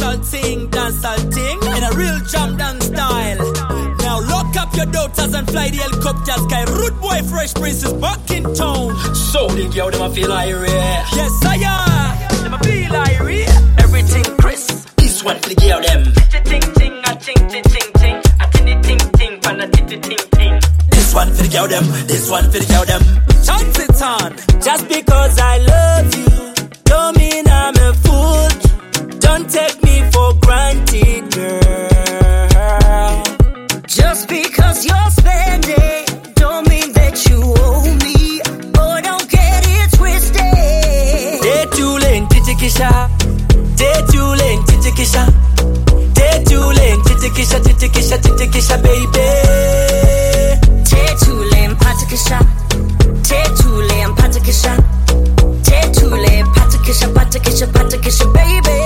dancehall ting, in a real jam dance style. Now lock up your daughters and fly the helicopters, cause Rude Boy Fresh Prince is back in town. So the girl them a feel irate. Yes I am. Them a feel irate. Everything Chris. This one for the girl them. Ting ting a ting ting ting ting a ting ting ting pan a ting ting ting. This one for the girl them. This one for the girl them. Chance it on. Just because I love you don't mean I'm a fool. Don't take me for granted, girl. Just because you're spending don't mean that you owe me. Oh, don't get it twisted. Day too late, titikisha. Day too late, titikisha. Day too late, titikisha, titikisha, titikisha, baby. Day too late, patikisha. Day too late, patikisha. Day too late, patikisha, patikisha, patikisha, baby.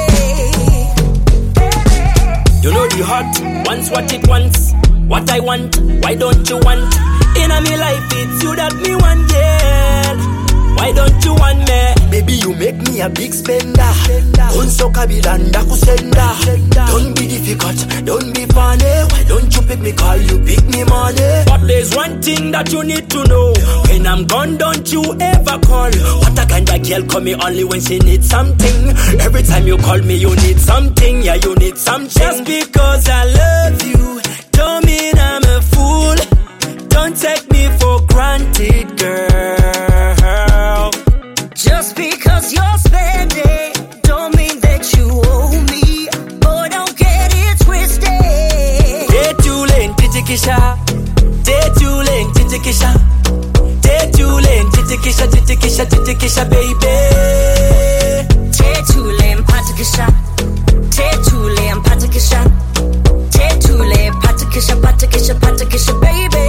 You know the heart wants what it wants. What I want, why don't you want? In a me life, it's you that me want, girl. Why don't you want me? Baby, you make me a big spender. Kunso kabilanda kusenda. Don't be difficult, don't be funny. Why don't you pick me, call you pick me money? But there's one thing that you need to know. When I'm gone, don't you ever call. What a kind of girl call me only when she needs something. Every time you call me, you need something. Yeah, you need something. Just because I love you don't mean I'm a fool. Don't take me for granted, girl. Just because you're spending don't mean that you owe me. Oh, don't get it twisted. Day too late, titikisha. Day too late, titikisha. Day too late, titikisha, titikisha, titikisha, baby. Day too late, patikisha. Day too late, patikisha. Day too late, patikisha, patikisha, patikisha, baby.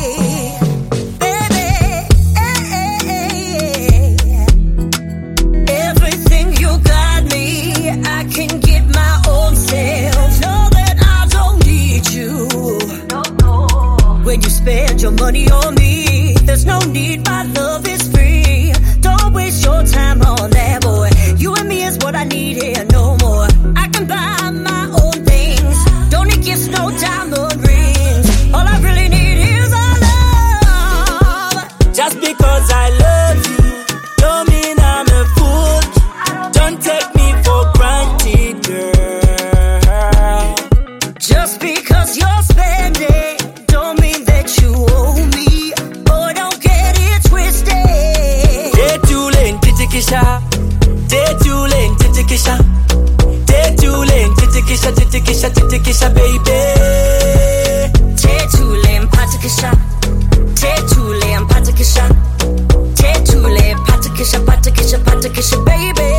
Everything you got me, I can get my own self. Know that I don't need you. When you spend your money on me, there's no need, my love is free. Don't waste your time on that, boy. You and me is what I need here, no more. I can buy my own things. Don't need gifts, no diamond rings. All I really need is our love. Just because I love you don't mean I'm a fool. Don't take me for granted, girl. Just because you're spending don't mean that you owe me. Oh, don't get it twisted. Day too late, titikisha. Day too late, titikisha. Day too late, titikisha, titikisha, titikisha, baby. Day too late, patikisha. Day too late, patikisha. Day too late, patikisha, patikisha, patikisha, baby.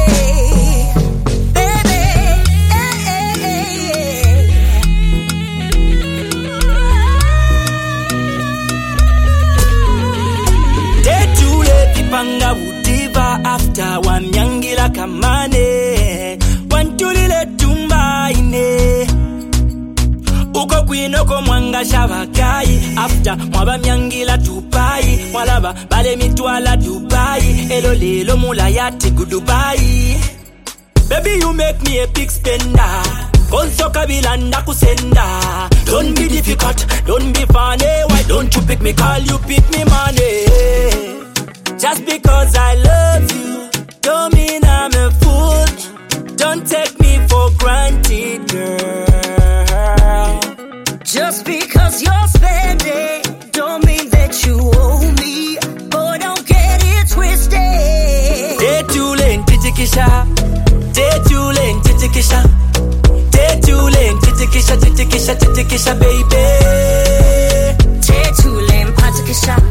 Day too late, ipanga utiva after wamyangila kamane. Wantulile tumbaine. Uko kwinoko mwanga shavakai. After mwabamyangila tupai. Mwalaba bale mitwala Dubai. Elo lelo mulayati Dubai. Baby, you make me a big spender. Konso kabilanda kusenda. Don't be difficult, don't be funny. Why don't you pick me, call you pick me money? Just because I love you don't mean I'm a fool. Don't take me for granted, girl. Just because you're spending don't mean that you owe me. Oh, don't get it twisted. Day too late, titikisha. Day too late, titikisha. Day too late, titikisha, titikisha, titikisha, baby. Day too late, patikisha.